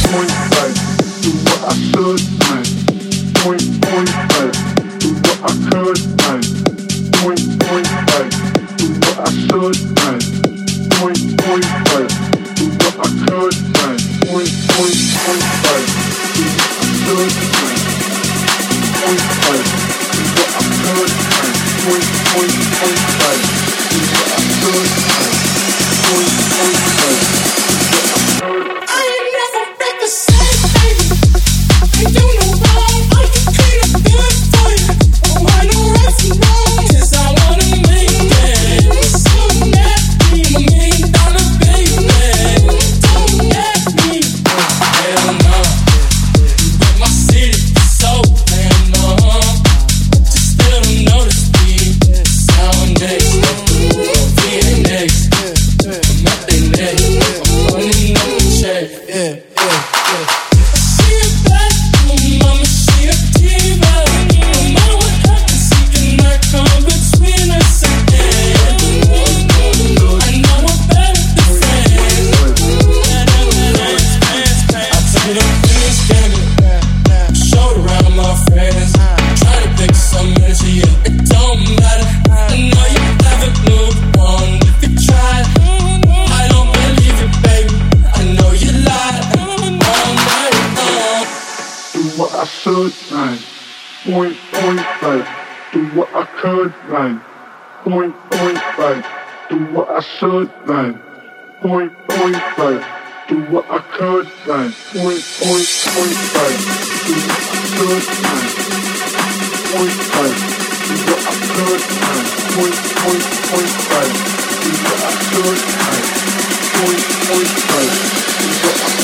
point blank, do what I should, man. Point blank, do what I could, man. Point blank, do what I should, man. Point blank, do what I could, man. Point blank, do what I should, man. Point blank, do what I could, man. Point blank, do what I should, man. Point blank, do what I could. I ain't never been the same, baby. And you know why? I can clean up good for you. Oh, I know right from wrong. Yes, I wanna make it. So let me $1 million, baby. Don't let me. Hell no. You got my city so damn long. Just still don't notice me. Sound next, VNX, nothing next. She a bad mama, she a diva. No matter what happens, she cannot come between us again. I know we're better than friends. I took it up in this game, showed around my friends. Try to pick some energy up, it don't matter. I know you haven't moved on if you tried. I don't believe you, baby. I know you lied all night long. Do what I should, man. Point blank, do what I could, man. Point blank, do what I should, man. Point blank, do what I could, man. Point blank, do what I should, man. Point blank, do what I could, man. Point blank, do what I should, man. Point blank, do what I